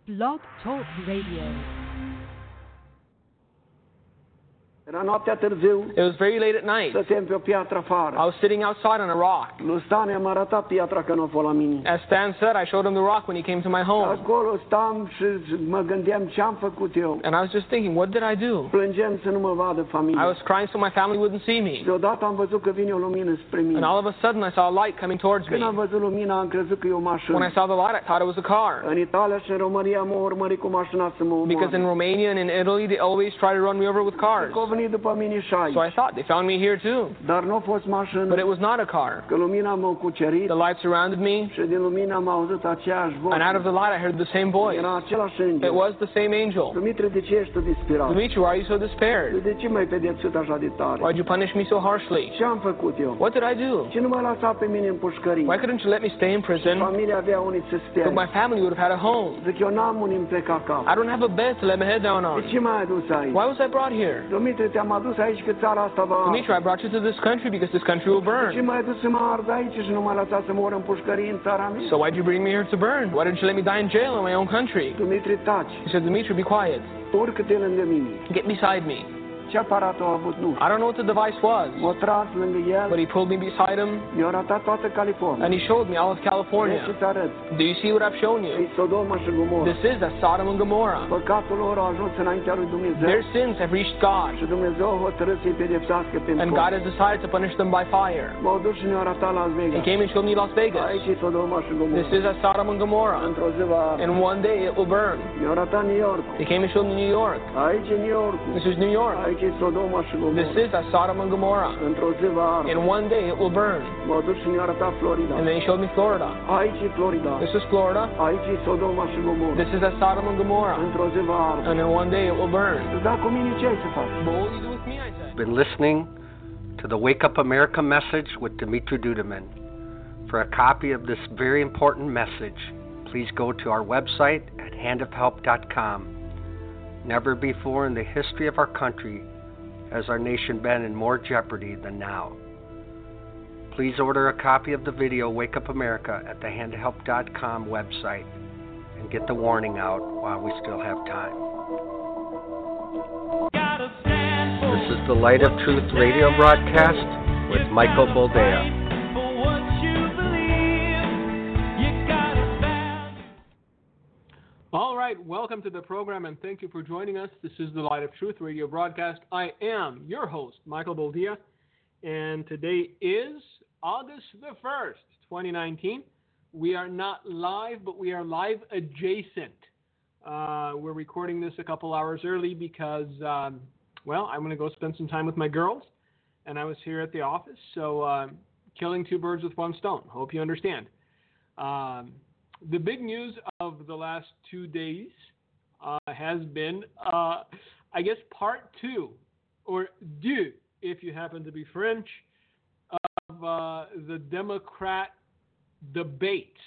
Blog Talk Radio. Era noaptea târziu, It was very late at night. stăteam pe o piatră I afară. was sitting outside on a rock. Lui Stan i-am arătat piatra că nu a fost la mine. As Stan said, I showed him the rock when he came to my home. Acolo stam și mă gândeam ce am făcut eu. And I was just thinking, what did I do? Plângeam să nu mă vadă I familia. was crying so my family wouldn't see me. Deodată am văzut că vine o lumină spre mine. And all of a sudden, I saw a light coming towards me. Când am văzut lumina, am crezut că e o mașină. When I saw the light, I thought it was a car. În Italia și în România m-au urmărit cu mașina să mă Because in omoare. Romania and in Italy, they always try to run me over with cars. Că au venit după mine și aici. So I thought, they found me here too. Dar nu a fost But mașină. it was not a car. Că lumina m-a cucerit The light surrounded me, și din lumină am auzit aceeași voce. and out of the light, I heard the same voice. Era același It înger. was the same angel. Dumitru, de ce ești tu disperat? Dimitri, why are you so despaired? De ce m-ai pedepsit așa de tare? Why'd you punish me so harshly? Ce am făcut eu? What did I do? Ce nu m-a lăsat pe mine în pușcărie? Why couldn't you let me stay in prison? Familia avea unii să stea. But my family would have had a home. Zic, eu n-am unii îmi pleca cap. I don't have a bed to let my head down De on. ce m-ai adus aici? Why was I brought here? Dumitru, te-am adus aici că țara asta va arde. Dimitri, I brought you to this country because this country will Ce burn. m-ai adus să mă ard aici și nu m-ai lăsat să mor în pușcărie în țara mea? So why'd you bring me here to burn? Why didn't you let me die in jail in my own country? Dumitru, taci. He said, Dimitri, be quiet. Urcă-te lângă mine. Get beside me. Ce aparat a avut? Nu. I don't know what the device was, M-a tras lângă el, but he pulled me beside him mi-a arătat toată California. and he showed me all of Vrei California. să-ți arăt? Do you see what I've shown E you? Sodoma și Gomorra. This is a Sodom and Gomorrah. Păcatul lor a ajuns înaintea lui Dumnezeu Their sins have reached God, și Dumnezeu a hotărât să-i pedepsească and pentru God has decided to punish them by fire. M-au dus și ne-au arătat Las He Vegas. came and showed me Las Vegas. Aici e Sodoma și This Gomorra. is a Sodom and Gomorrah. Într-o zi va arde. And one day it will burn. Mi-au arătat New York. He came and showed me New York. Aici e New York. This is New York. Aici e Sodoma și This Gomorra. is a Sodom and Gomorrah. Într-o zi va arde. And one day it will burn. M-au dus și ne-au arătat Florida. And then he showed me Florida. Aici e Florida. This is Florida. Aici e Sodoma și Gomorra. This is a Sodom and Gomorrah. Într-o zi va arde. And then one day it will burn. Da, cu mine ce ai să faci? But what will you do with me, I said? Been listening to the Wake Up America message with Dimitri Duduman. For a copy of this very important message, please go to our website at handofhelp.com. Never before in the history of our country has our nation been in more jeopardy than now. Please order a copy of the video Wake Up America at the handofhelp.com website and get the warning out while we still have time. This is the Light of Truth radio broadcast with Michael Boldea. All right, welcome to the program and thank you for joining us. This is the Light of Truth radio broadcast. I am your host, Michael Boldea, and today is August the 1st, 2019. We are not live, but we are live adjacent. We're recording this a couple hours early because, I'm going to go spend some time with my girls, and I was here at the office, so killing two birds with one stone. Hope you understand. The big news of the last 2 days has been, I guess, part two, or deux, if you happen to be French, of the Democrat debates.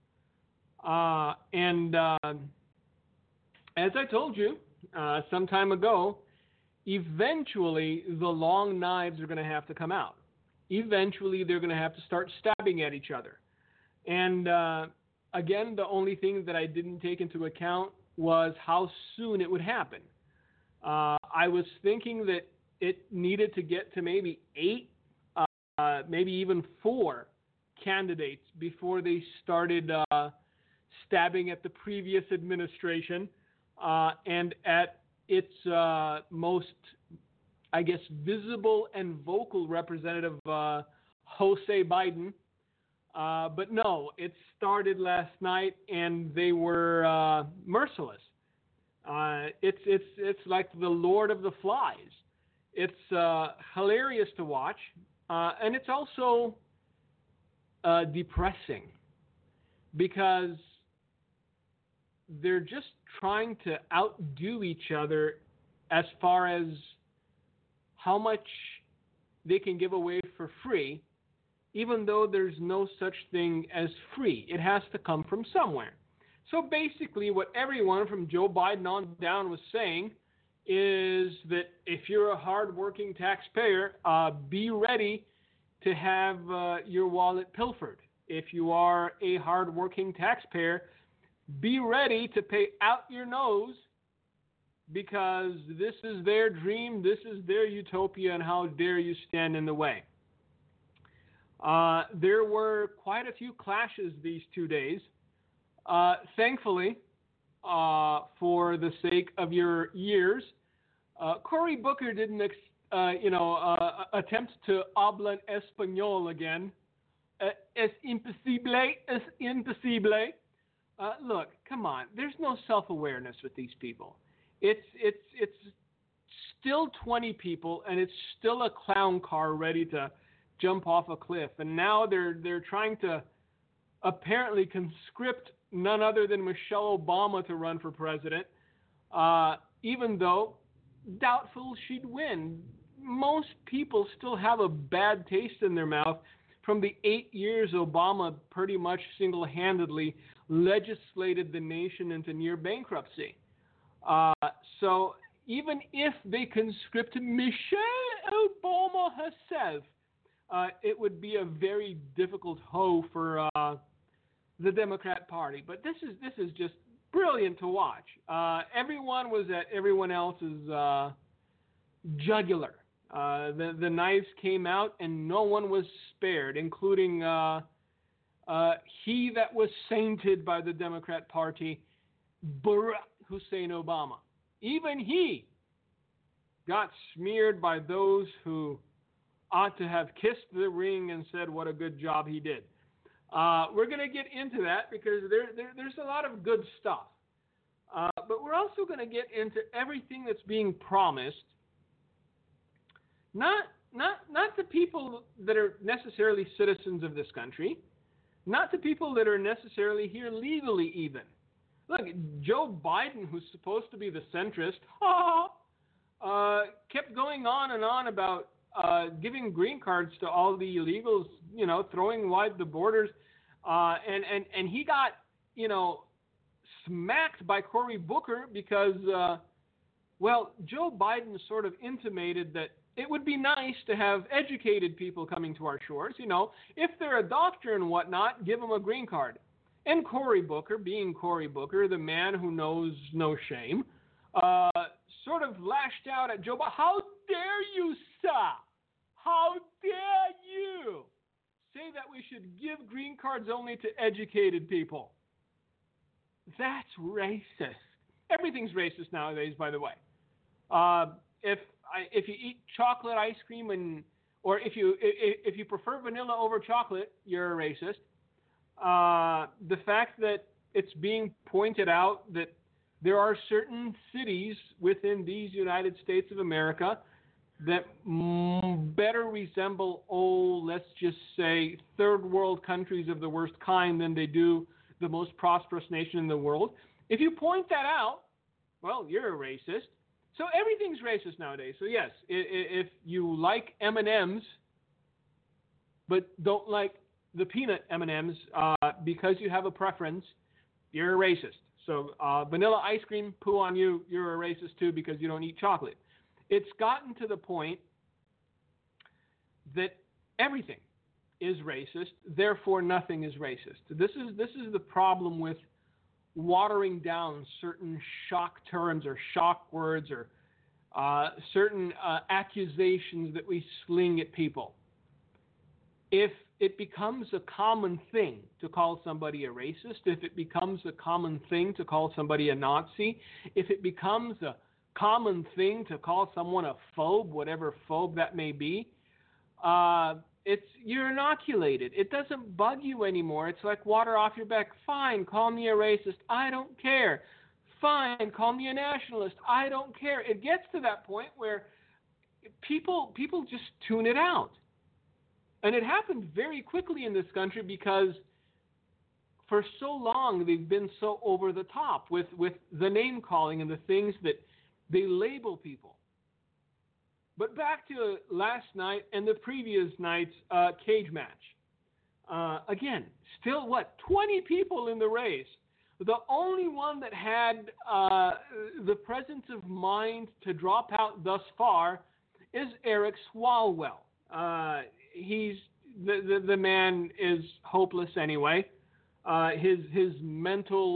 And as I told you some time ago, eventually the long knives are going to have to come out. Eventually they're going to have to start stabbing at each other. And again, the only thing that I didn't take into account was how soon it would happen. I was thinking that it needed to get to maybe 8, maybe even 4 candidates before they started stabbing at the previous administration and at its most, I guess, visible and vocal representative, Jose Biden. But no, it started last night, and they were merciless. It's like the Lord of the Flies. It's hilarious to watch, and it's also depressing because they're just trying to outdo each other as far as how much they can give away for free, even though there's no such thing as free. It has to come from somewhere. So basically what everyone from Joe Biden on down was saying is that if you're a hard-working taxpayer, be ready to have your wallet pilfered. If you are a hard-working taxpayer, be ready to pay out your nose because this is their dream, this is their utopia, and how dare you stand in the way. There were quite a few clashes these 2 days. Thankfully, for the sake of your ears, Cory Booker didn't attempt to habla en español again. Es imposible. Look, come on. There's no self-awareness with these people. It's still 20 people, and it's still a clown car ready to jump off a cliff. And now they're trying to apparently conscript none other than Michelle Obama to run for president, even though doubtful she'd win. Most people still have a bad taste in their mouth from the 8 years Obama pretty much single-handedly legislated the nation into near bankruptcy. So even if they conscript Michelle Obama herself, it would be a very difficult hoe for the Democrat Party. But this is just brilliant to watch. Everyone was at everyone else's jugular. The knives came out and no one was spared, including he that was sainted by the Democrat Party, Barack Hussein Obama. Even he got smeared by those who ought to have kissed the ring and said what a good job he did. We're going to get into that because there's a lot of good stuff. But we're also going to get into everything that's being promised. Not the people that are necessarily citizens of this country, not the people that are necessarily here legally even. Look, Joe Biden, who's supposed to be the centrist, kept going on and on about giving green cards to all the illegals, throwing wide the borders, and he got, smacked by Cory Booker because, Joe Biden sort of intimated that it would be nice to have educated people coming to our shores. If they're a doctor and whatnot, give them a green card. And Cory Booker, being Cory Booker, the man who knows no shame, sort of lashed out at Joe Biden. How dare you, sir? How dare you say that we should give green cards only to educated people? That's racist. Everything's racist nowadays, by the way. If you eat chocolate ice cream or if you prefer vanilla over chocolate, you're a racist. The fact that it's being pointed out that there are certain cities within these United States of America that better resemble, let's just say, third world countries of the worst kind than they do the most prosperous nation in the world. If you point that out, well, you're a racist. So everything's racist nowadays. So yes, if you like M&Ms but don't like the peanut M&Ms because you have a preference, you're a racist. So vanilla ice cream, poo on you, you're a racist too because you don't eat chocolate. It's gotten to the point that everything is racist, therefore nothing is racist. This is the problem with watering down certain shock terms or shock words or certain accusations that we sling at people. If it becomes a common thing to call somebody a racist, if it becomes a common thing to call somebody a Nazi, if it becomes a common thing to call someone a phobe, whatever phobe that may be, you're inoculated. It doesn't bug you anymore. It's like water off your back. Fine, call me a racist. I don't care. Fine, call me a nationalist. I don't care. It gets to that point where people just tune it out. And it happened very quickly in this country because for so long they've been so over the top with the name calling and the things that they label people. But back to last night and the previous night's cage match. Again, still 20 people in the race. The only one that had the presence of mind to drop out thus far is Eric Swalwell. He's the man is hopeless anyway. His mental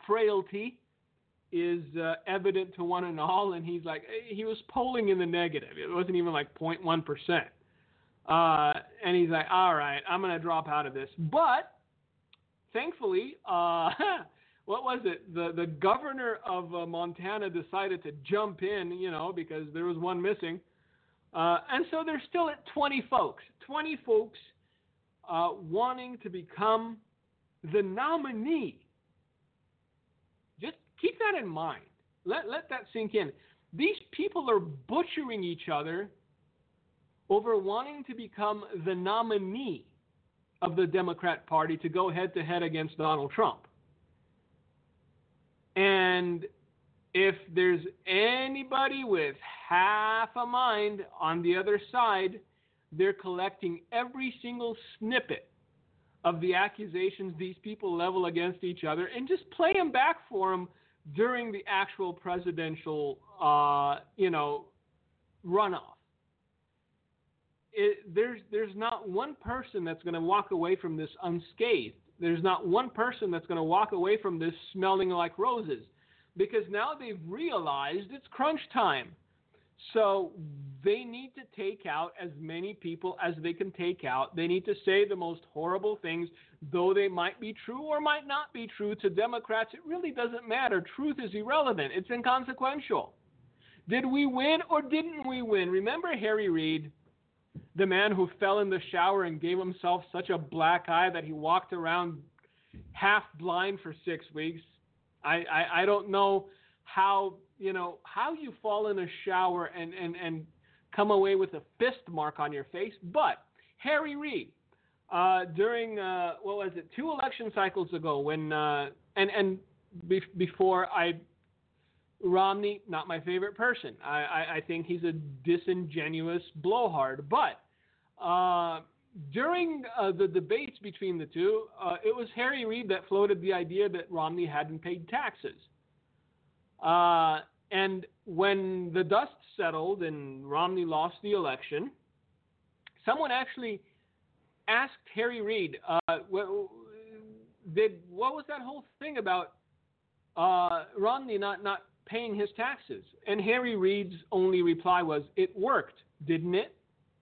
frailty is evident to one and all, and he's like, he was polling in the negative. It wasn't even like 0.1%. And he's like, all right, I'm going to drop out of this. But thankfully, what was it? The governor of Montana decided to jump in, because there was one missing. And so they're still at 20 folks. 20 folks wanting to become the nominee. Just keep that in mind. Let that sink in. These people are butchering each other over wanting to become the nominee of the Democrat Party to go head-to-head against Donald Trump. And if there's anybody with half a mind on the other side, they're collecting every single snippet of the accusations these people level against each other and just play them back for them during the actual presidential, runoff. There's not one person that's going to walk away from this unscathed. There's not one person that's going to walk away from this smelling like roses, because now they've realized it's crunch time. So they need to take out as many people as they can take out. They need to say the most horrible things, though they might be true or might not be true to Democrats. It really doesn't matter. Truth is irrelevant. It's inconsequential. Did we win or didn't we win? Remember Harry Reid, the man who fell in the shower and gave himself such a black eye that he walked around half blind for 6 weeks? I don't know how you fall in a shower and come away with a fist mark on your face. But Harry Reid, during 2 election cycles ago, when before Romney, not my favorite person. I think he's a disingenuous blowhard. But during the debates between the two, it was Harry Reid that floated the idea that Romney hadn't paid taxes. And when the dust settled and Romney lost the election, someone actually asked Harry Reid, what was that whole thing about Romney not paying his taxes? And Harry Reid's only reply was, it worked, didn't it?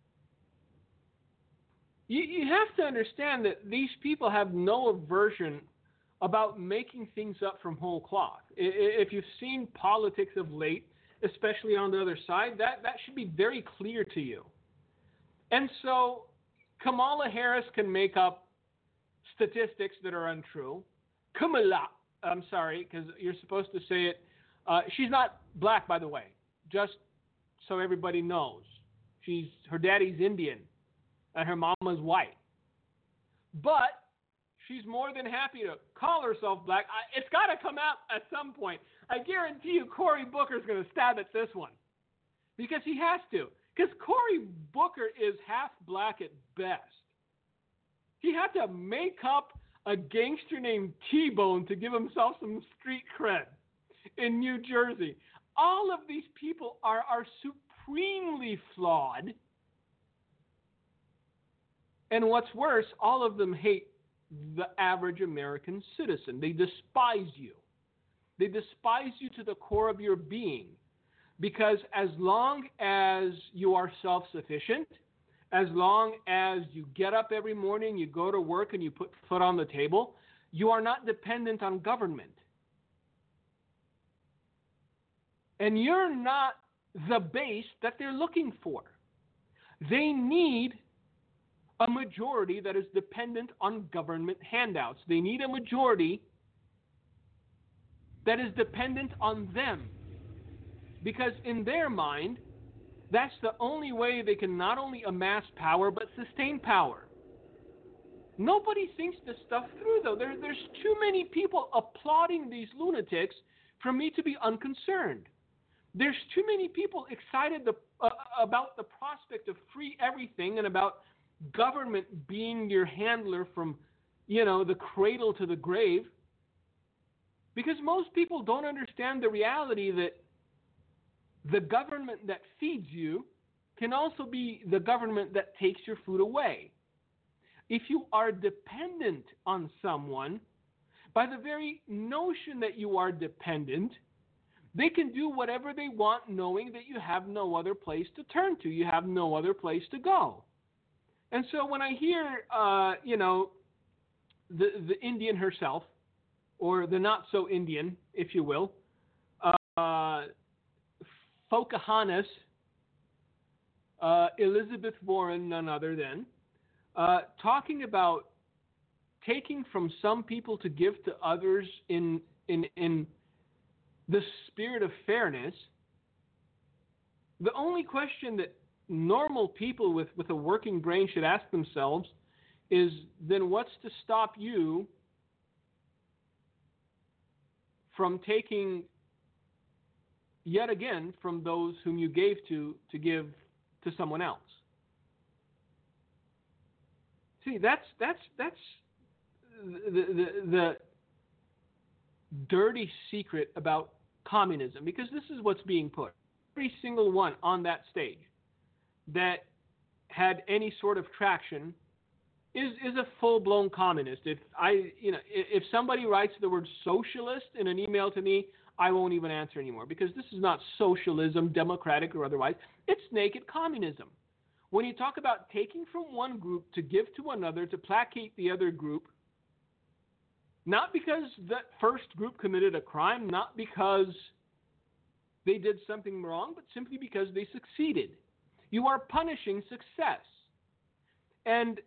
You have to understand that these people have no aversion about making things up from whole cloth. If you've seen politics of late, especially on the other side, that should be very clear to you. And so Kamala Harris can make up statistics that are untrue. I'm sorry, because you're supposed to say it. She's not black, by the way, just so everybody knows. Her daddy's Indian and her mama's white. But she's more than happy to call herself black. It's got to come out at some point. I guarantee you Cory Booker's going to stab at this one, because he has to. Because Cory Booker is half black at best. He had to make up a gangster named T-Bone to give himself some street cred in New Jersey. All of these people are supremely flawed. And what's worse, all of them hate the average American citizen. They despise you. They despise you to the core of your being. Because as long as you are self-sufficient, as long as you get up every morning, you go to work, and you put food on the table, you are not dependent on government. And you're not the base that they're looking for. They need a majority that is dependent on government handouts. They need a majority that is dependent on them. Because in their mind, that's the only way they can not only amass power, but sustain power. Nobody thinks this stuff through, though. There's too many people applauding these lunatics for me to be unconcerned. There's too many people excited about the prospect of free everything and about government being your handler from, the cradle to the grave. Because most people don't understand the reality that the government that feeds you can also be the government that takes your food away. If you are dependent on someone, By the very notion that you are dependent, they can do whatever they want, knowing that you have no other place to turn to. You have no other place to go. And so when I hear, the Indian herself, or the not-so-Indian, if you will, Pocahontas, Elizabeth Warren, none other than, talking about taking from some people to give to others in the spirit of fairness, the only question that normal people with a working brain should ask themselves is, then what's to stop you from taking yet again from those whom you gave to give to someone else? See, that's the dirty secret about communism, because this is what's being put. Every single one on that stage that had any sort of traction is a full-blown communist. If somebody writes the word socialist in an email to me, I won't even answer anymore, because this is not socialism, democratic or otherwise. It's naked communism. When you talk about taking from one group to give to another to placate the other group, not because that first group committed a crime, not because they did something wrong, but simply because they succeeded. You are punishing success. And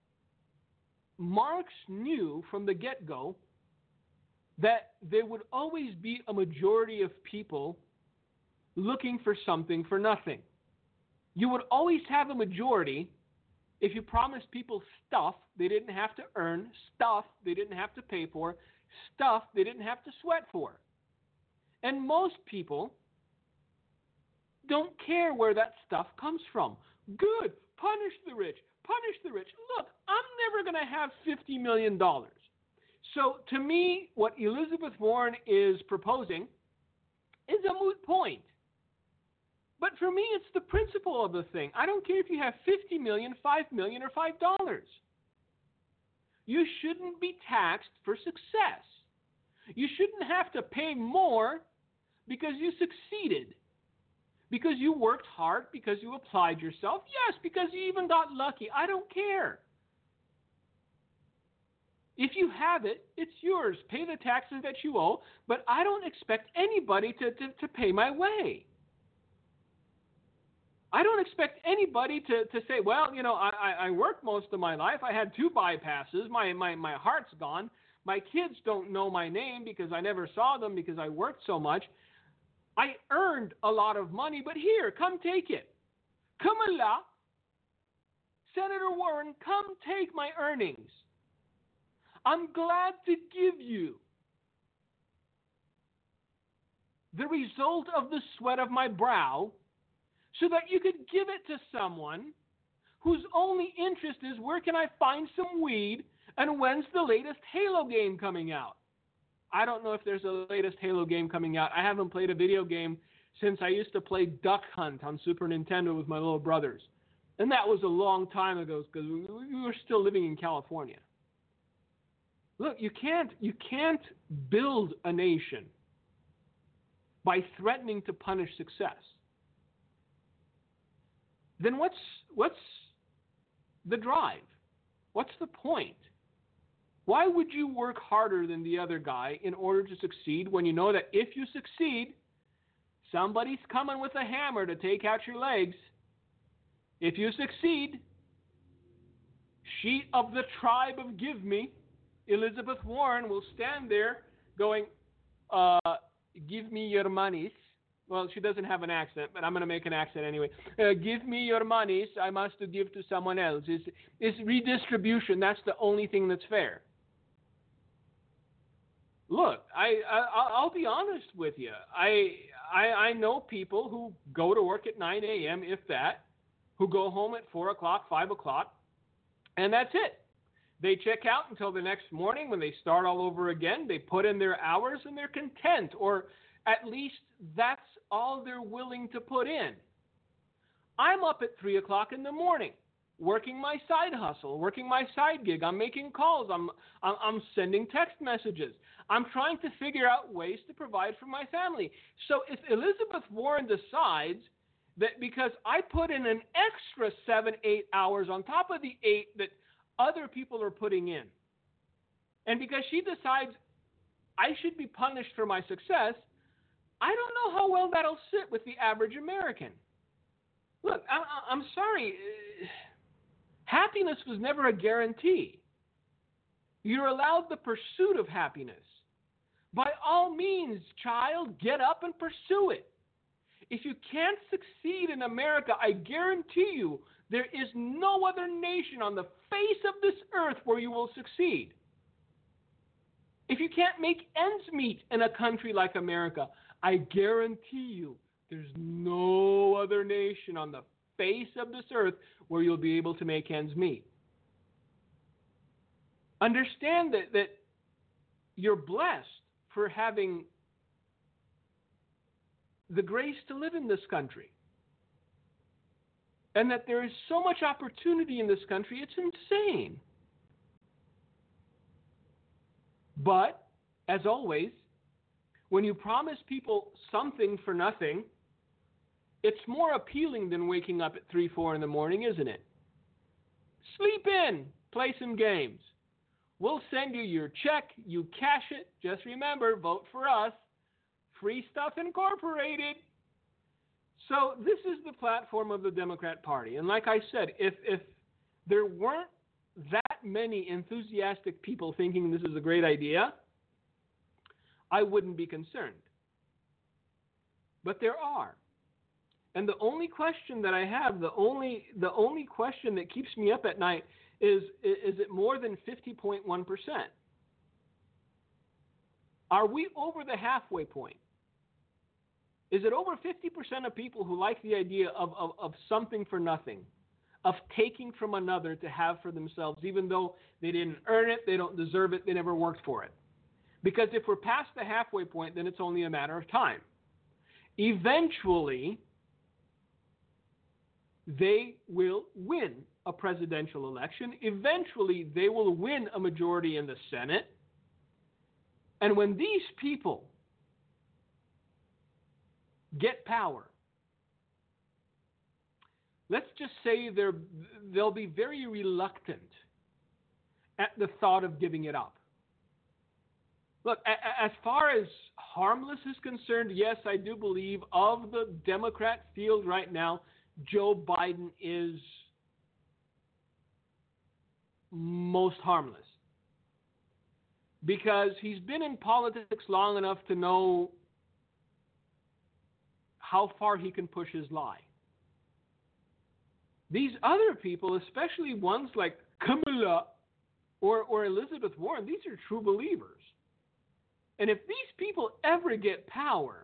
Marx knew from the get-go that there would always be a majority of people looking for something for nothing. You would always have a majority if you promised people stuff they didn't have to earn, stuff they didn't have to pay for, stuff they didn't have to sweat for. And most people don't care where that stuff comes from. Good, punish the rich, punish the rich. Look, I'm never going to have $50 million. So to me, what Elizabeth Warren is proposing is a moot point. But for me, it's the principle of the thing. I don't care if you have 50 million, 5 million, or $5. You shouldn't be taxed for success. You shouldn't have to pay more because you succeeded, because you worked hard, because you applied yourself. Yes, because you even got lucky. I don't care. If you have it, it's yours. Pay the taxes that you owe, but I don't expect anybody to pay my way. I don't expect anybody to say, well, I worked most of my life. I had 2 bypasses. My heart's gone. My kids don't know my name because I never saw them because I worked so much. I earned a lot of money, but here, come take it. Kamala, Senator Warren, come take my earnings. I'm glad to give you the result of the sweat of my brow so that you could give it to someone whose only interest is, where can I find some weed and when's the latest Halo game coming out? I don't know if there's a latest Halo game coming out. I haven't played a video game since I used to play Duck Hunt on Super Nintendo with my little brothers. And that was a long time ago because we were still living in California. Look, you can't build a nation by threatening to punish success. Then what's the drive? What's the point? Why would you work harder than the other guy in order to succeed when you know that if you succeed, somebody's coming with a hammer to take out your legs? If you succeed, she of the tribe of Give Me, Elizabeth Warren, will stand there going, give me your monies. Well, she doesn't have an accent, but I'm going to make an accent anyway. Give me your monies. I must give to someone else. It's redistribution. That's the only thing that's fair. Look, I'll be honest with you. I know people who go to work at 9 a.m., if that, who go home at 4 o'clock, 5 o'clock, and that's it. They check out until the next morning when they start all over again. They put in their hours and they're content, or at least that's all they're willing to put in. I'm up at 3 o'clock in the morning. working my side hustle, working my side gig. I'm making calls. I'm sending text messages. I'm trying to figure out ways to provide for my family. So if Elizabeth Warren decides that because I put in an extra 7-8 hours on top of the 8 that other people are putting in, and because she decides I should be punished for my success, I don't know how well that'll sit with the average American. Look, I'm sorry. Happiness was never a guarantee. You're allowed the pursuit of happiness. By all means, child, get up and pursue it. If you can't succeed in America, I guarantee you there is no other nation on the face of this earth where you will succeed. If you can't make ends meet in a country like America, I guarantee you there's no other nation on the face of this earth where you'll be able to make ends meet. Understand that you're blessed for having the grace to live in this country. And that there is so much opportunity in this country, it's insane. But, as always, when you promise people something for nothing, it's more appealing than waking up at 3, 4 in the morning, isn't it? Sleep in, play some games. We'll send you your check, you cash it. Just remember, vote for us. Free Stuff Incorporated. So this is the platform of the Democrat Party. And like I said, if there weren't that many enthusiastic people thinking this is a great idea, I wouldn't be concerned. But there are. And the only question that I have, the only question that keeps me up at night is it more than 50.1%? Are we over the halfway point? Is it over 50% of people who like the idea of something for nothing, of taking from another to have for themselves, even though they didn't earn it, they don't deserve it, they never worked for it? Because if we're past the halfway point, then it's only a matter of time. Eventually, they will win a presidential election. Eventually, they will win a majority in the Senate. And when these people get power, let's just say they'll be very reluctant at the thought of giving it up. Look, as far as harmless is concerned, yes, I do believe of the Democrat field right now, Joe Biden is most harmless. Because he's been in politics long enough to know how far he can push his lie. These other people, especially ones like Kamala or Elizabeth Warren, these are true believers. And if these people ever get power,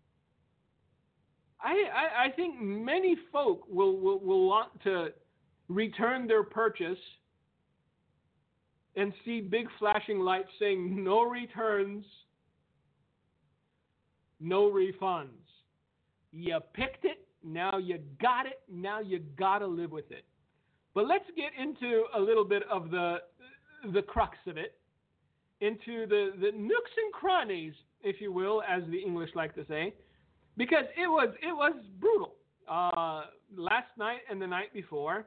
I think many folk will want to return their purchase and see big flashing lights saying no returns, no refunds. You picked it, now you got it, now you got to live with it. But let's get into a little bit of the crux of it, into the nooks and crannies, if you will, as the English like to say, because it was brutal. Last night and the night before,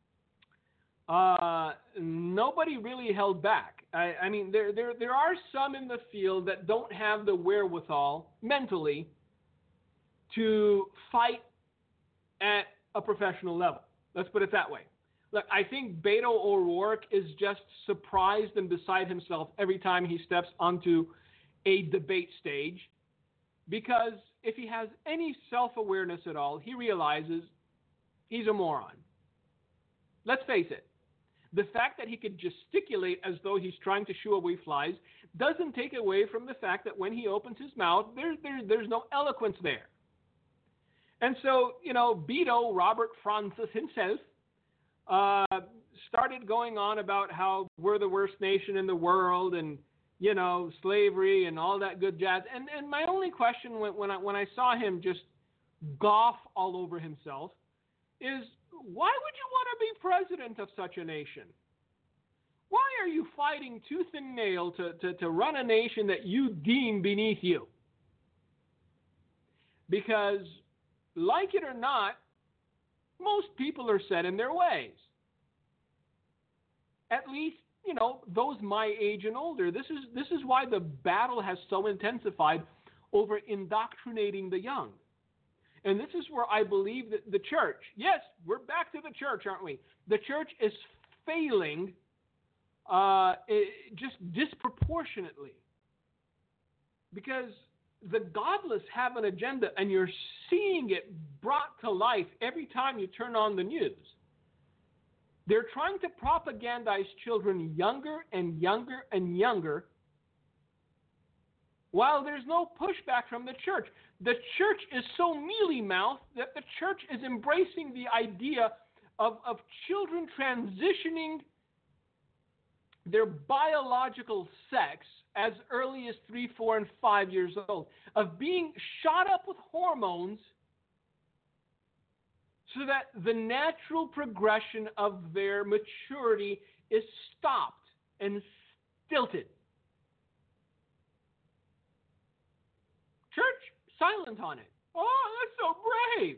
nobody really held back. I mean, there are some in the field that don't have the wherewithal mentally to fight at a professional level. Let's put it that way. Look, I think Beto O'Rourke is just surprised and beside himself every time he steps onto a debate stage, because if he has any self-awareness at all, he realizes he's a moron. Let's face it. The fact that he could gesticulate as though he's trying to shoo away flies doesn't take away from the fact that when he opens his mouth, there's no eloquence there. And so, Beto, Robert Francis himself, started going on about how we're the worst nation in the world and, slavery and all that good jazz. And my only question when I saw him just golf all over himself is, Why would you want to be president of such a nation? Why are you fighting tooth and nail to run a nation that you deem beneath you? Because, like it or not, most people are set in their ways. At least, those my age and older. This is why the battle has so intensified over indoctrinating the young. And this is where I believe that the church, yes, we're back to the church, aren't we? The church is failing just disproportionately. Because the godless have an agenda, and you're seeing it brought to life every time you turn on the news. They're trying to propagandize children younger and younger and younger, while there's no pushback from the church. The church is so mealy-mouthed that the church is embracing the idea of children transitioning their biological sex as early as 3, 4, and 5 years old, of being shot up with hormones so that the natural progression of their maturity is stopped and stilted. Church, silent on it. Oh, that's so brave.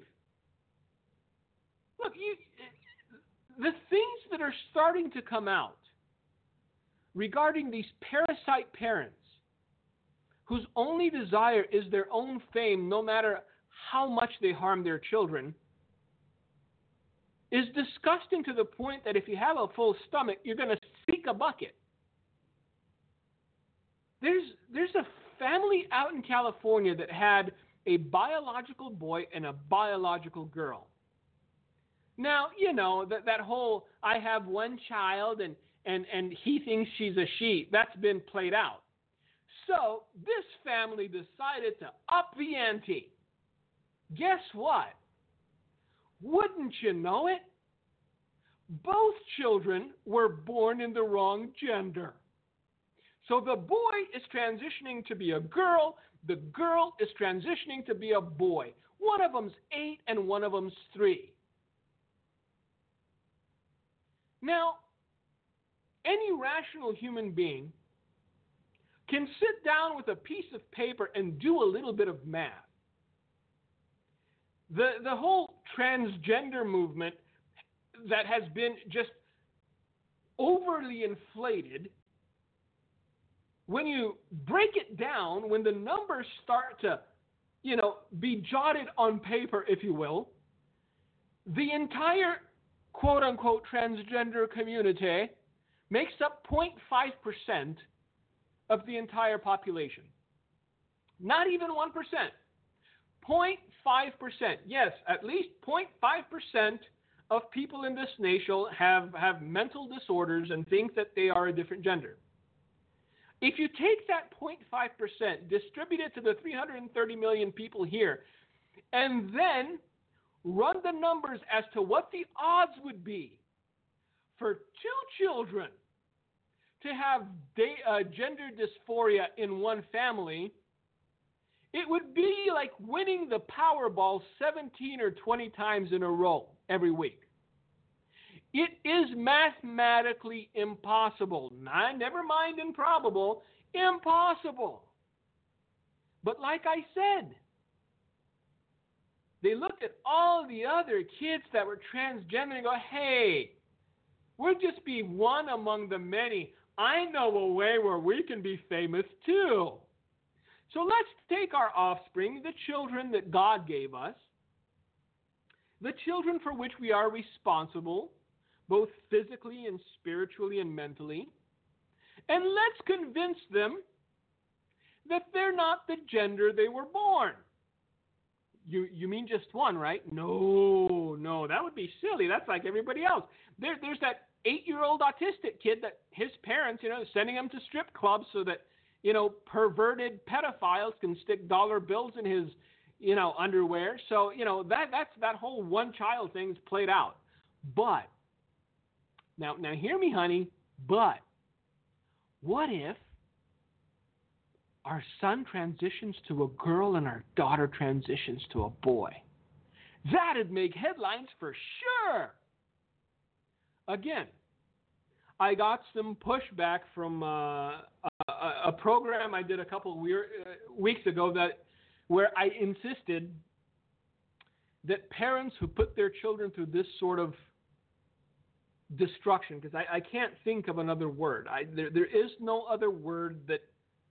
Look, the things that are starting to come out regarding these parasite parents whose only desire is their own fame, no matter how much they harm their children, is disgusting to the point that if you have a full stomach, you're going to seek a bucket. There's a family out in California that had a biological boy and a biological girl. Now, that whole I have one child and he thinks she's a she, that's been played out. So this family decided to up the ante. Guess what? Wouldn't you know it? Both children were born in the wrong gender. So the boy is transitioning to be a girl, the girl is transitioning to be a boy. One of them's 8 and one of them's 3. Now, any rational human being can sit down with a piece of paper and do a little bit of math. The whole transgender movement that has been just overly inflated, when you break it down, when the numbers start to, be jotted on paper, if you will, the entire quote-unquote transgender community makes up 0.5% of the entire population. Not even 1%. 0.5%. Yes, at least 0.5% of people in this nation have mental disorders and think that they are a different gender. If you take that 0.5%, distribute it to the 330 million people here, and then run the numbers as to what the odds would be for 2 children to have gender dysphoria in one family, it would be like winning the Powerball 17 or 20 times in a row every week. It is mathematically impossible. Never mind improbable, impossible. But like I said, they looked at all the other kids that were transgender and go, hey, we'll just be one among the many. I know a way where we can be famous too. So let's take our offspring, the children that God gave us, the children for which we are responsible, both physically and spiritually and mentally, and let's convince them that they're not the gender they were born. You mean just one, right? No, that would be silly. That's like everybody else. There's that 8-year-old autistic kid that his parents, sending him to strip clubs so that, perverted pedophiles can stick dollar bills in his, underwear. So, that's that whole one-child thing's played out. But, now hear me, honey, but what if our son transitions to a girl and our daughter transitions to a boy? That'd make headlines for sure. Again, I got some pushback from a program I did a couple of weeks ago where I insisted that parents who put their children through this sort of destruction, because I can't think of another word. There is no other word that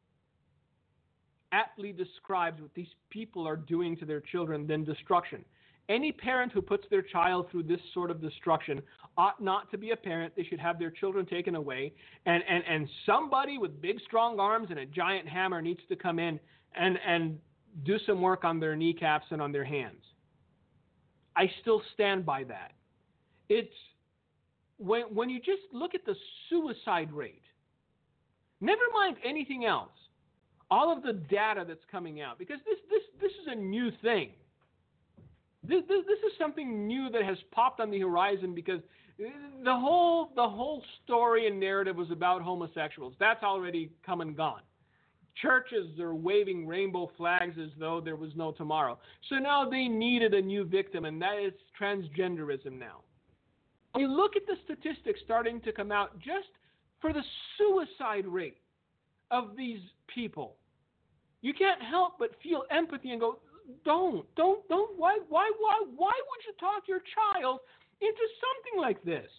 aptly describes what these people are doing to their children than destruction. Any parent who puts their child through this sort of destruction ought not to be a parent. They should have their children taken away. And somebody with big, strong arms and a giant hammer needs to come in and do some work on their kneecaps and on their hands. I still stand by that. It's when you just look at the suicide rate, never mind anything else, all of the data that's coming out, because this is a new thing. This is something new that has popped on the horizon, because the whole story and narrative was about homosexuals. That's already come and gone. Churches are waving rainbow flags as though there was no tomorrow. So now they needed a new victim, and that is transgenderism now. When you look at the statistics starting to come out just for the suicide rate of these people, you can't help but feel empathy and go, don't. Why would you talk your child into something like this?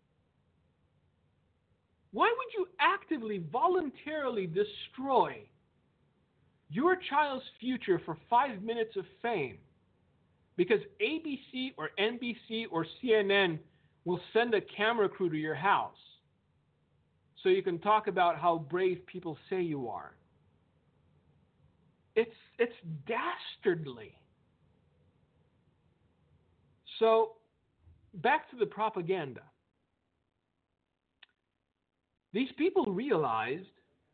Why would you actively, voluntarily destroy your child's future for 5 minutes of fame because ABC or NBC or CNN will send a camera crew to your house so you can talk about how brave people say you are? It's dastardly. So, back to the propaganda. These people realized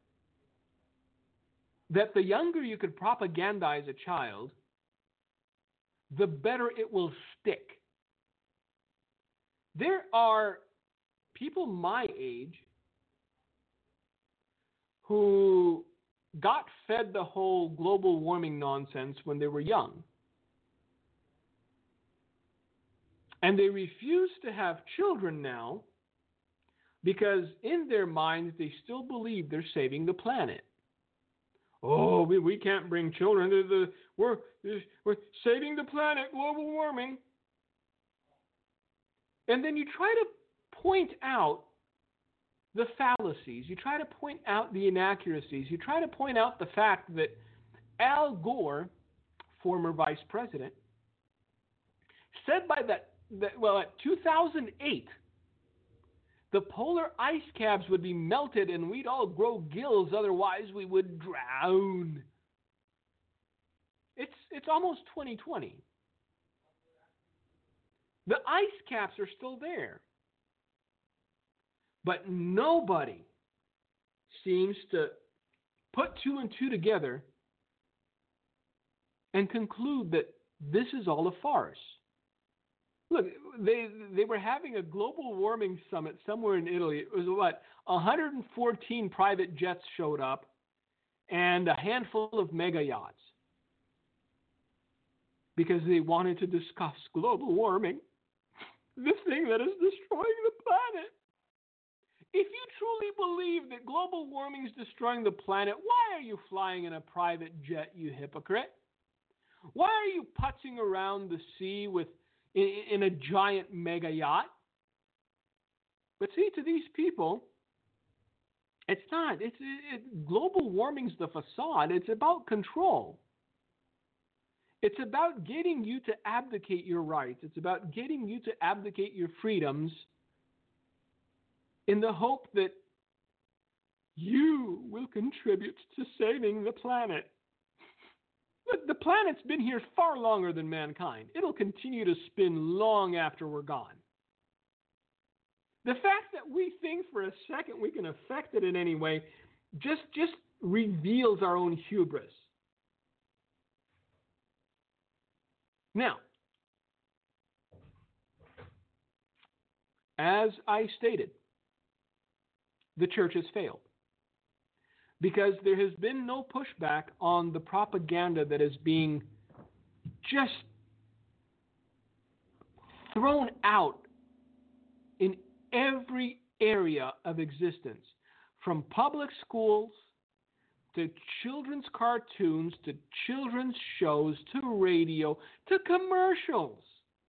that the younger you could propagandize a child, the better it will stick. There are people my age who got fed the whole global warming nonsense when they were young. And they refuse to have children now because in their minds they still believe they're saving the planet. Oh, we can't bring children to we're saving the planet, global warming. And then you try to point out the fallacies. You try to point out the inaccuracies. You try to point out the fact that Al Gore, former vice president, said by at 2008, the polar ice caps would be melted and we'd all grow gills, otherwise we would drown. It's almost 2020. The ice caps are still there. But nobody seems to put two and two together and conclude that this is all a farce. Look, they were having a global warming summit somewhere in Italy. It was 114 private jets showed up and a handful of mega yachts because they wanted to discuss global warming, the thing that is destroying the planet. If you truly believe that global warming is destroying the planet, why are you flying in a private jet, you hypocrite? Why are you putzing around the sea in a giant mega yacht? But see, to these people, it's not. Global warming's the facade. It's about control. It's about getting you to abdicate your rights. It's about getting you to abdicate your freedoms in the hope that you will contribute to saving the planet. The planet's been here far longer than mankind. It'll continue to spin long after we're gone. The fact that we think for a second we can affect it in any way just reveals our own hubris. Now, as I stated, the church has failed because there has been no pushback on the propaganda that is being just thrown out in every area of existence, from public schools to children's cartoons to children's shows to radio to commercials.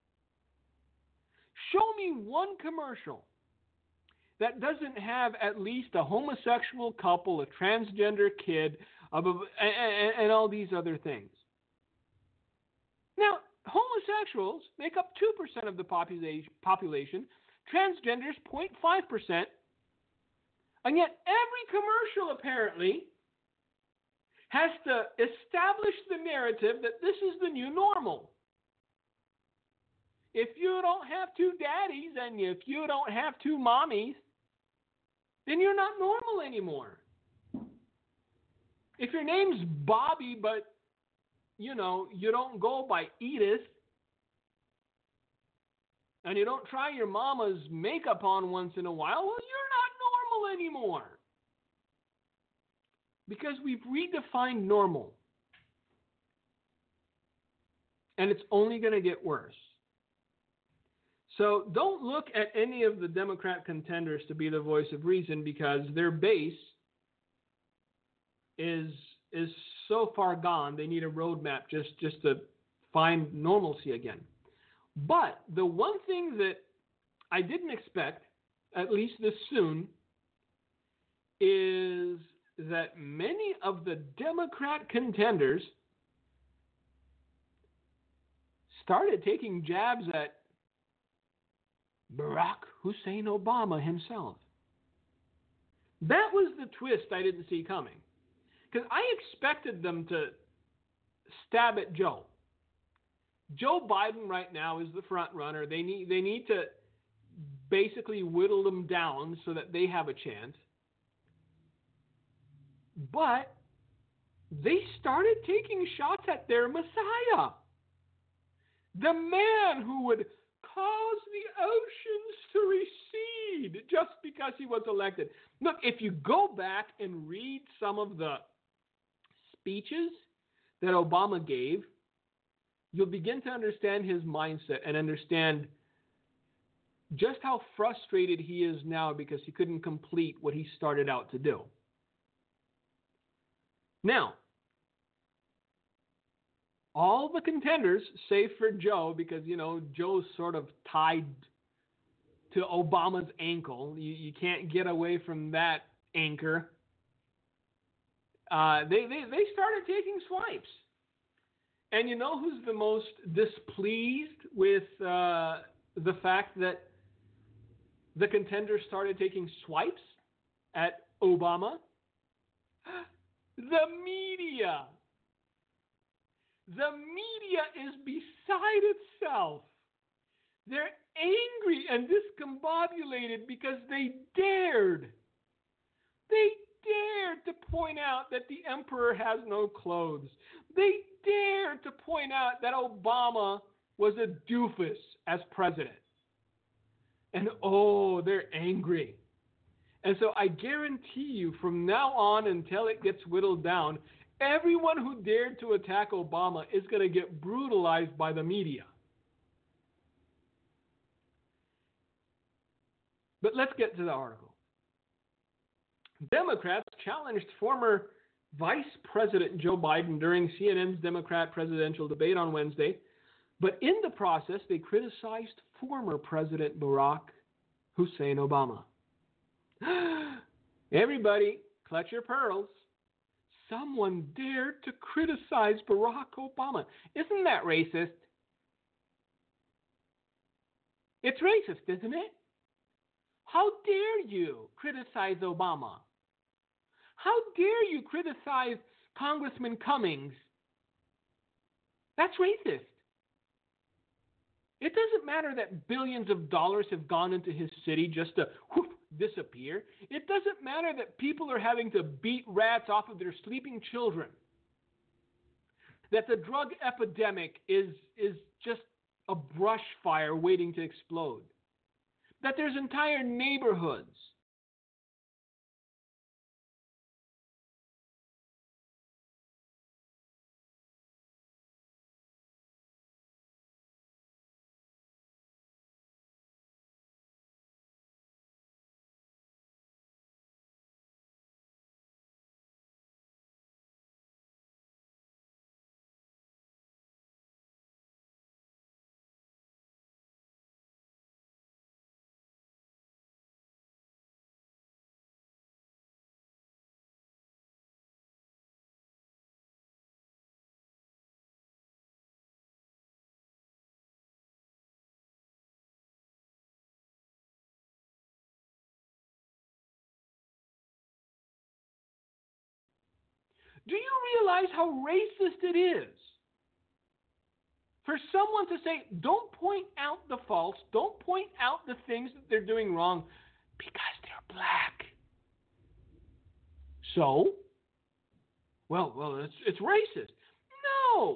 Show me one commercial that doesn't have at least a homosexual couple, a transgender kid, and all these other things. Now, homosexuals make up 2% of the population, transgenders 0.5%, and yet every commercial apparently has to establish the narrative that this is the new normal. If you don't have two daddies and if you don't have two mommies, then you're not normal anymore. If your name's Bobby, but you don't go by Edith, and you don't try your mama's makeup on once in a while, well, you're not normal anymore. Because we've redefined normal. And it's only going to get worse. So don't look at any of the Democrat contenders to be the voice of reason, because their base is so far gone, they need a roadmap just to find normalcy again. But the one thing that I didn't expect, at least this soon, is that many of the Democrat contenders started taking jabs at Barack Hussein Obama himself. That was the twist I didn't see coming. Because I expected them to stab at Joe. Joe Biden right now is the front runner. They need to basically whittle them down so that they have a chance. But they started taking shots at their Messiah. The man who would cause the oceans to recede just because he was elected. Look, if you go back and read some of the speeches that Obama gave, you'll begin to understand his mindset and understand just how frustrated he is now because he couldn't complete what he started out to do. Now, all the contenders, save for Joe, because, Joe's sort of tied to Obama's ankle. You can't get away from that anchor. They started taking swipes. And you know who's the most displeased with the fact that the contenders started taking swipes at Obama? The media. The media is beside itself. They're angry and discombobulated because they dared. They dared to point out that the emperor has no clothes. They dared to point out that Obama was a doofus as president. And they're angry. And so I guarantee you from now on until it gets whittled down, everyone who dared to attack Obama is going to get brutalized by the media. But let's get to the article. Democrats challenged former Vice President Joe Biden during CNN's Democrat presidential debate on Wednesday, but in the process, they criticized former President Barack Hussein Obama. Everybody, clutch your pearls. Someone dared to criticize Barack Obama. Isn't that racist? It's racist, isn't it? How dare you criticize Obama? How dare you criticize Congressman Cummings? That's racist. It doesn't matter that billions of dollars have gone into his city just to disappear. It doesn't matter that people are having to beat rats off of their sleeping children. That the drug epidemic is just a brush fire waiting to explode. That there's entire neighborhoods Do you realize how racist it is for someone to say, don't point out the faults, don't point out the things that they're doing wrong because they're black? So, well, it's racist. No.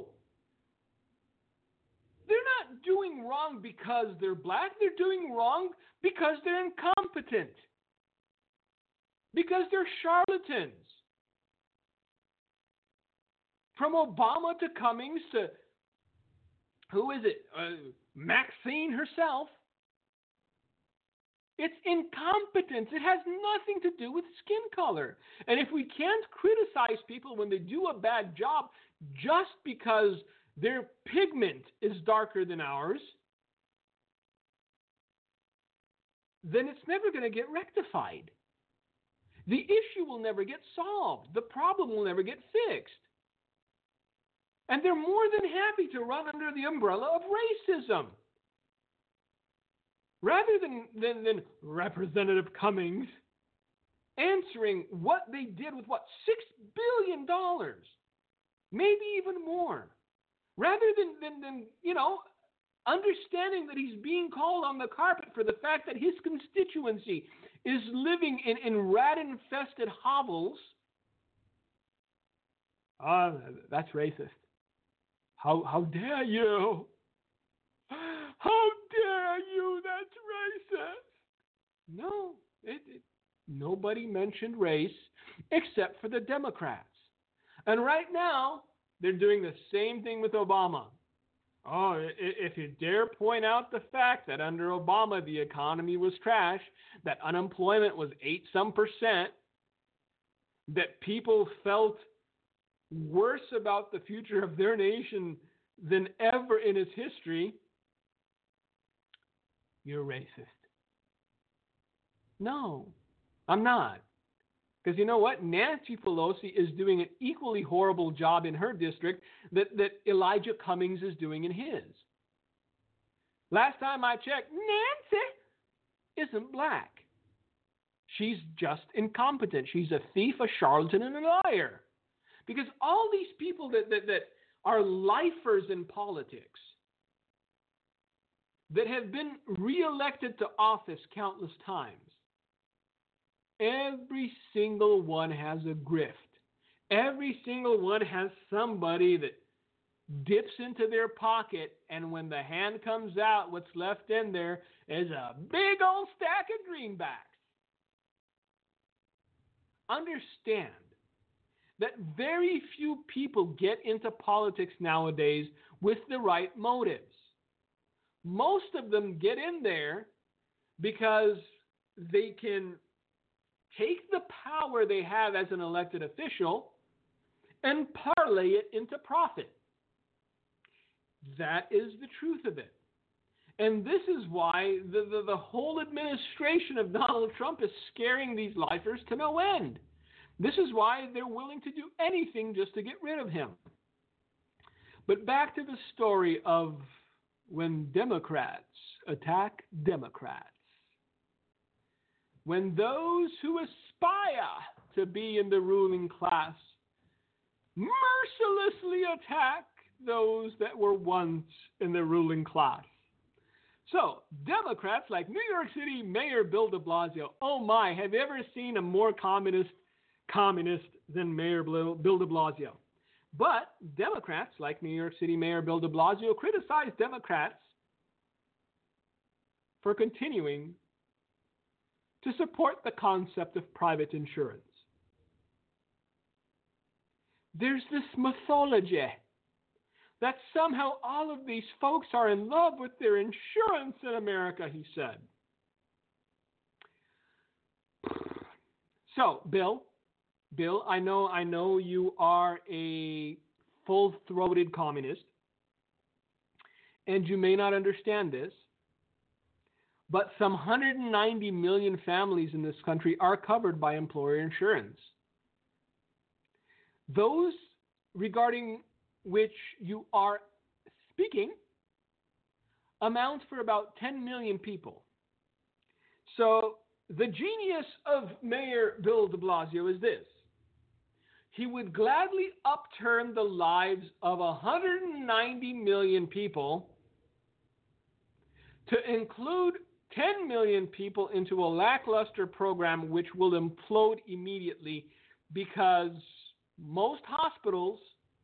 They're not doing wrong because they're black. They're doing wrong because they're incompetent. Because they're charlatans. From Obama to Cummings to, who is it? Maxine herself. It's incompetence. It has nothing to do with skin color. And if we can't criticize people when they do a bad job just because their pigment is darker than ours, then it's never going to get rectified. The issue will never get solved. The problem will never get fixed. And they're more than happy to run under the umbrella of racism. Rather than Representative Cummings answering what they did with $6 billion, maybe even more. Rather than understanding that he's being called on the carpet for the fact that his constituency is living in rat-infested hovels. That's racist. How dare you? How dare you? That's racist. No, nobody mentioned race except for the Democrats. And right now, they're doing the same thing with Obama. Oh, if you dare point out the fact that under Obama the economy was trash, that unemployment was 8%, that people felt worse about the future of their nation than ever in its history, you're racist. No, I'm not. Because you know what? Nancy Pelosi is doing an equally horrible job in her district that Elijah Cummings is doing in his. Last time I checked, Nancy isn't black. She's just incompetent. She's a thief, a charlatan, and a liar. Because all these people that are lifers in politics, that have been reelected to office countless times, every single one has a grift. Every single one has somebody that dips into their pocket, and when the hand comes out, what's left in there is a big old stack of greenbacks. Understand that very few people get into politics nowadays with the right motives. Most of them get in there because they can take the power they have as an elected official and parlay it into profit. That is the truth of it. And this is why the whole administration of Donald Trump is scaring these lifers to no end. This is why they're willing to do anything just to get rid of him. But back to the story of when Democrats attack Democrats. When those who aspire to be in the ruling class mercilessly attack those that were once in the ruling class. So, Democrats like New York City Mayor Bill de Blasio, oh my, have you ever seen a more communist than Mayor Bill de Blasio? But Democrats like New York City Mayor Bill de Blasio criticize Democrats for continuing to support the concept of private insurance. There's this mythology that somehow all of these folks are in love with their insurance in America, he said. So, Bill, I know you are a full-throated communist, and you may not understand this, but some 190 million families in this country are covered by employer insurance. Those regarding which you are speaking amounts for about 10 million people. So the genius of Mayor Bill de Blasio is this. he would gladly upturn the lives of 190 million people to include 10 million people into a lackluster program which will implode immediately because most hospitals,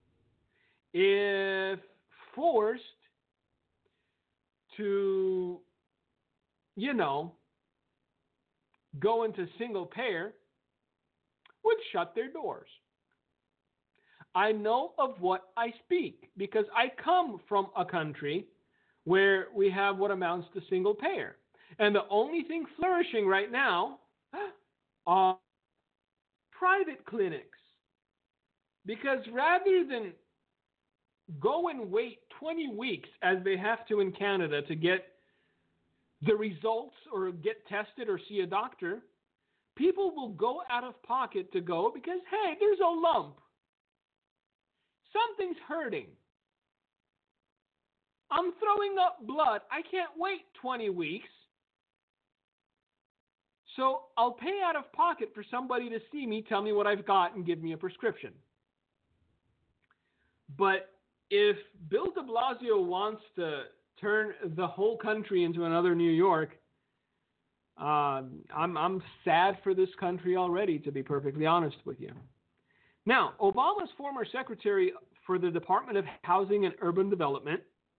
if forced to, go into single payer, would shut their doors. I know of what I speak because I come from a country where we have what amounts to single payer. And the only thing flourishing right now are private clinics. Because rather than go and wait 20 weeks as they have to in Canada to get the results or get tested or see a doctor, people will go out of pocket to go because, hey, there's a lump. Something's hurting. I'm throwing up blood. I can't wait 20 weeks. So I'll pay out of pocket for somebody to see me, tell me what I've got, and give me a prescription. But if Bill de Blasio wants to turn the whole country into another New York, I'm sad for this country already, to be perfectly honest with you. Now, Obama's former secretary for the Department of Housing and Urban Development,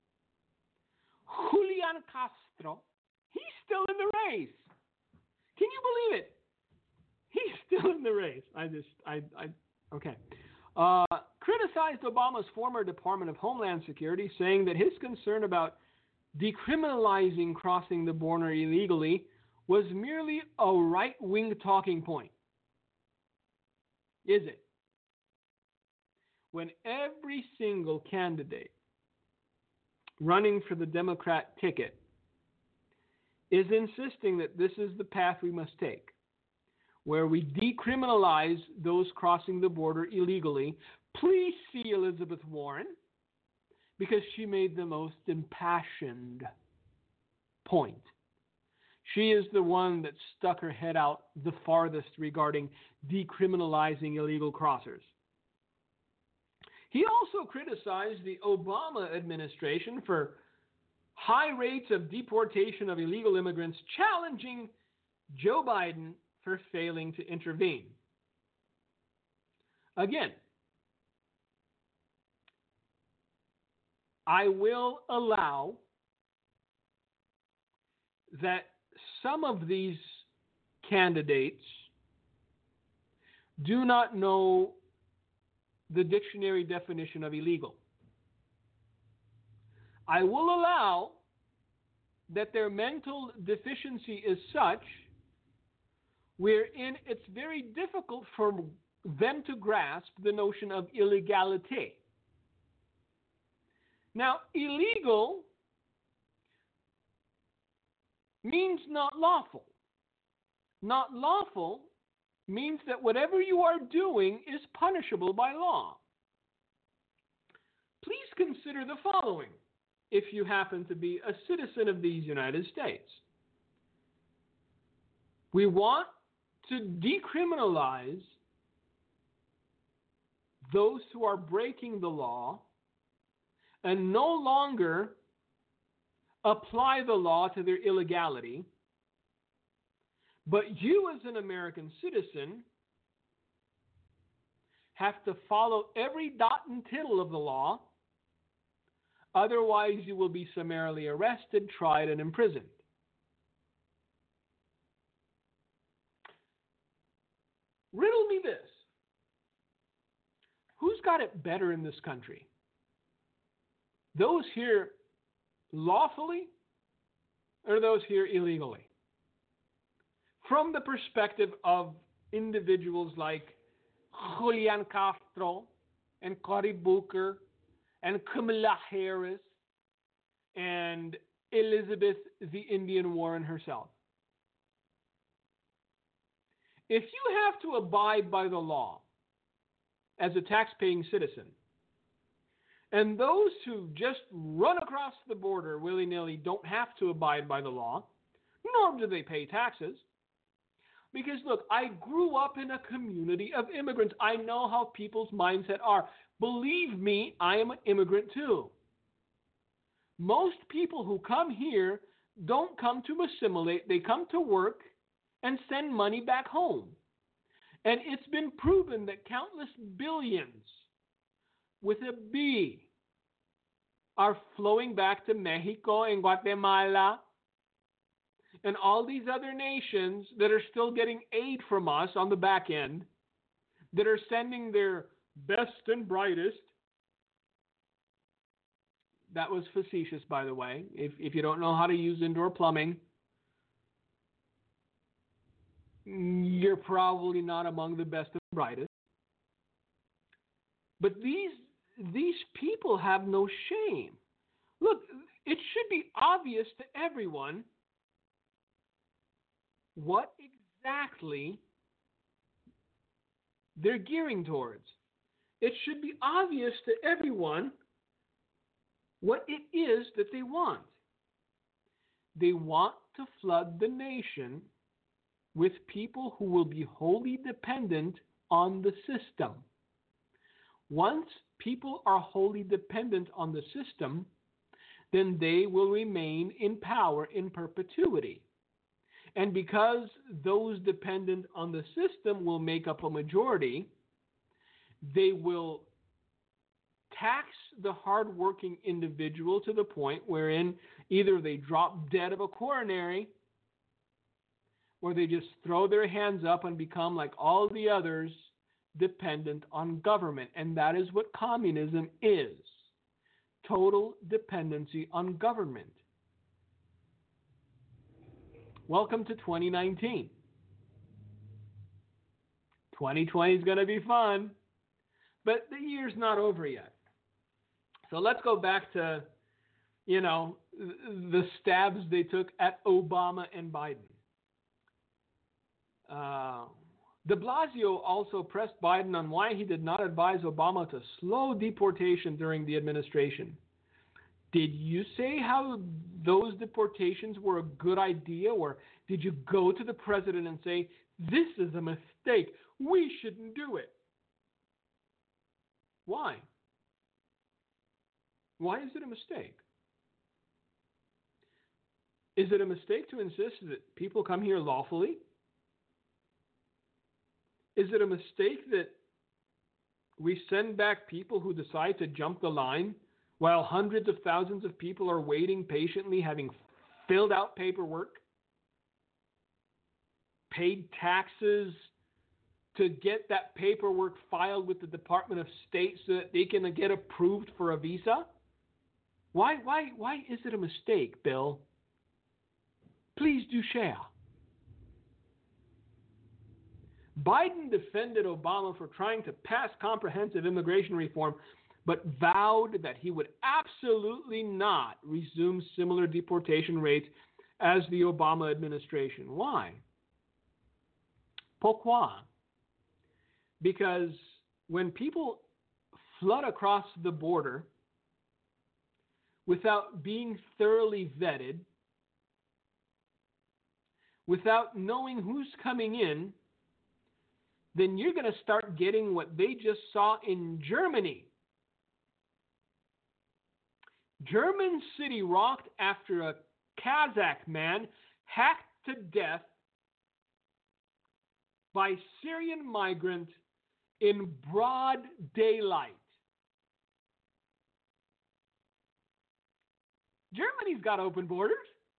Julian Castro, he's still in the race. Can you believe it? He's still in the race. Okay. Criticized Obama's former Department of Homeland Security, saying that his concern about decriminalizing crossing the border illegally was merely a right-wing talking point. Is it? When every single candidate running for the Democrat ticket is insisting that this is the path we must take, where we decriminalize those crossing the border illegally. Please see Elizabeth Warren, because she made the most impassioned point. She is the one that stuck her head out the farthest regarding decriminalizing illegal crossers. He also criticized the Obama administration for high rates of deportation of illegal immigrants, challenging Joe Biden for failing to intervene. Again, I will allow that some of these candidates do not know the dictionary definition of illegal. I will allow that their mental deficiency is such wherein it's very difficult for them to grasp the notion of illegality. Now, illegal means not lawful. Not lawful means that whatever you are doing is punishable by law. Please consider the following if you happen to be a citizen of these United States. We want to decriminalize those who are breaking the law and no longer apply the law to their illegality. But you, as an American citizen, have to follow every dot and tittle of the law. Otherwise, you will be summarily arrested, tried, and imprisoned. Riddle me this. Who's got it better in this country? Those here lawfully or those here illegally? From the perspective of individuals like Julian Castro and Cory Booker and Kamala Harris and Elizabeth the Indian Warren herself. If you have to abide by the law as a tax-paying citizen, and those who just run across the border willy-nilly don't have to abide by the law, nor do they pay taxes, Because look, I grew up in a community of immigrants. I know how people's mindset are. Believe me, I am an immigrant too. Most people who come here don't come to assimilate. They come to work and send money back home. And it's been proven that countless billions with a B are flowing back to Mexico and Guatemala and all these other nations that are still getting aid from us on the back end, that are sending their best and brightest. That was facetious, by the way. If you don't know how to use indoor plumbing, you're probably not among the best and brightest. But these people have no shame. Look, it should be obvious to everyone what exactly they're gearing towards. It should be obvious to everyone what it is that they want. They want to flood the nation with people who will be wholly dependent on the system. Once people are wholly dependent on the system, then they will remain in power in perpetuity. And because those dependent on the system will make up a majority, they will tax the hardworking individual to the point wherein either they drop dead of a coronary or they just throw their hands up and become like all the others, dependent on government. And that is what communism is. Total dependency on government. Welcome to 2019. 2020 is going to be fun, but the year's not over yet. So let's go back to, the stabs they took at Obama and Biden. De Blasio also pressed Biden on why he did not advise Obama to slow deportation during the administration. Did you say how those deportations were a good idea, or did you go to the president and say, this is a mistake, we shouldn't do it? Why? Why is it a mistake? Is it a mistake to insist that people come here lawfully? Is it a mistake that we send back people who decide to jump the line while hundreds of thousands of people are waiting patiently, having filled out paperwork, paid taxes to get that paperwork filed with the Department of State so that they can get approved for a visa? Why is it a mistake, Bill? Please do share. Biden defended Obama for trying to pass comprehensive immigration reform, but vowed that he would absolutely not resume similar deportation rates as the Obama administration. Why? Pourquoi? Because when people flood across the border without being thoroughly vetted, without knowing who's coming in, then you're going to start getting what they just saw in Germany. German city rocked after a Kazakh man hacked to death by Syrian migrant in broad daylight. Germany's got open borders.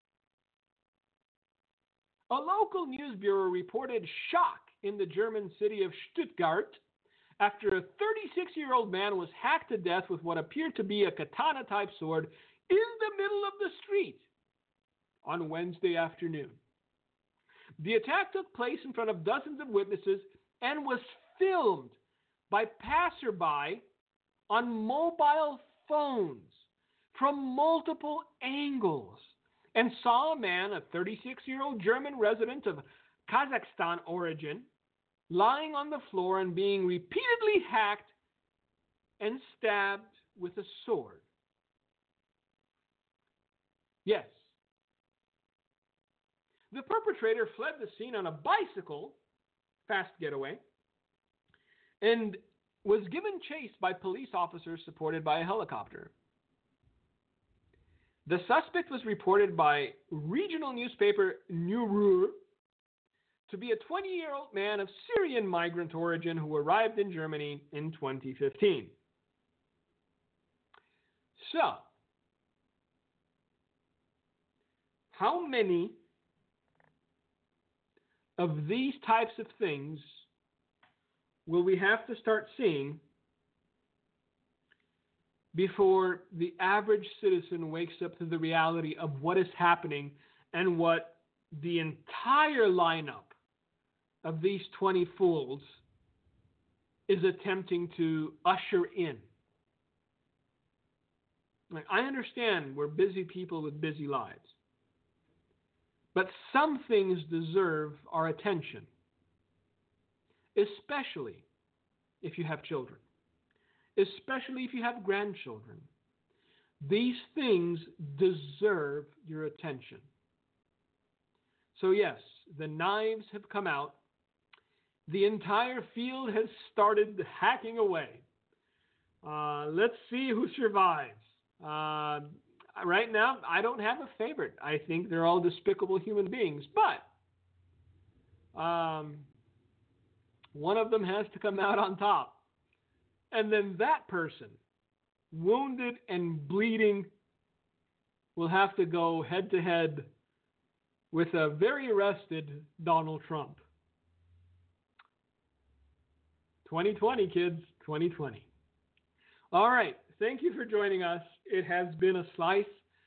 A local news bureau reported shock in the German city of Stuttgart after a 36-year-old man was hacked to death with what appeared to be a katana-type sword in the middle of the street on Wednesday afternoon. The attack took place in front of dozens of witnesses and was filmed by passerby on mobile phones from multiple angles, and saw a man, a 36-year-old German resident of Kazakhstan origin, lying on the floor and being repeatedly hacked and stabbed with a sword. Yes. The perpetrator fled the scene on a bicycle, fast getaway, and was given chase by police officers supported by a helicopter. The suspect was reported by regional newspaper Nurur to be a 20-year-old man of Syrian migrant origin who arrived in Germany in 2015. So, how many of these types of things will we have to start seeing before the average citizen wakes up to the reality of what is happening and what the entire lineup of these 20 fools is attempting to usher in? Like, I understand we're busy people with busy lives, but some things deserve our attention, especially if you have children, especially if you have grandchildren. These things deserve your attention. So yes, the knives have come out. The entire field has started hacking away. Let's see who survives. Right now, I don't have a favorite. I think they're all despicable human beings. But one of them has to come out on top. And then that person, wounded and bleeding, will have to go head-to-head with a very arrested Donald Trump. 2020, kids, 2020. All right. Thank you for joining us. It has been a slice.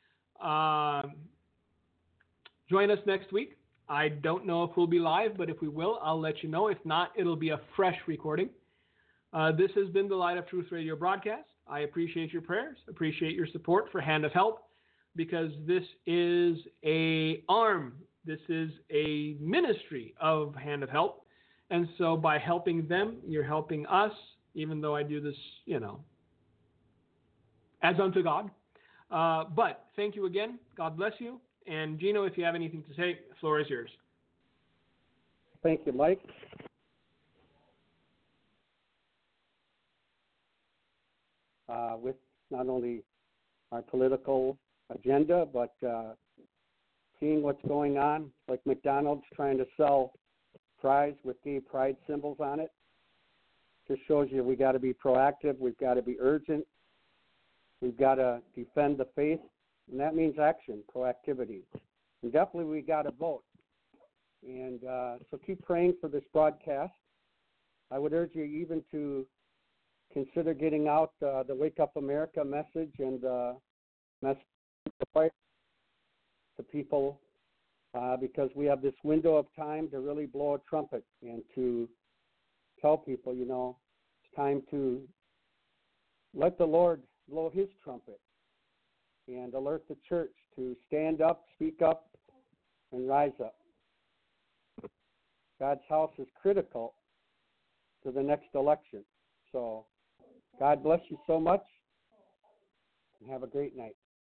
Join us next week. I don't know if we'll be live, but if we will, I'll let you know. If not, it'll be a fresh recording. This has been the Light of Truth Radio broadcast. I appreciate your prayers, appreciate your support for Hand of Help, because this is a arm. This is a ministry of Hand of Help. And so by helping them, you're helping us, even though I do this, as unto God. But thank you again. God bless you. And Gino, if you have anything to say, the floor is yours. Thank you, Mike. With not only our political agenda, but seeing what's going on, like McDonald's trying to sell fries with gay pride symbols on it, just shows you we got to be proactive, we've got to be urgent, we've got to defend the faith, and that means action, proactivity. And definitely we got to vote. And so keep praying for this broadcast. I would urge you even to consider getting out the Wake Up America message and message to people because we have this window of time to really blow a trumpet and to tell people, it's time to let the Lord blow his trumpet and alert the church to stand up, speak up, and rise up. God's house is critical to the next election. So God bless you so much, and have a great night.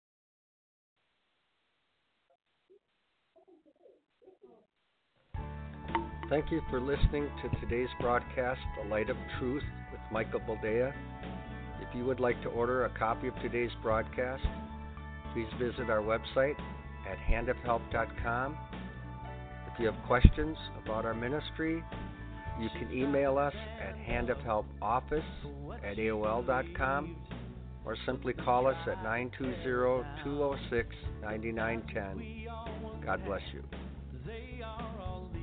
Thank you for listening to today's broadcast, The Light of Truth with Michael Boldea. If you would like to order a copy of today's broadcast, please visit our website at handofhelp.com. If you have questions about our ministry, you can email us at handofhelpoffice@aol.com or simply call us at 920-206-9910. God bless you.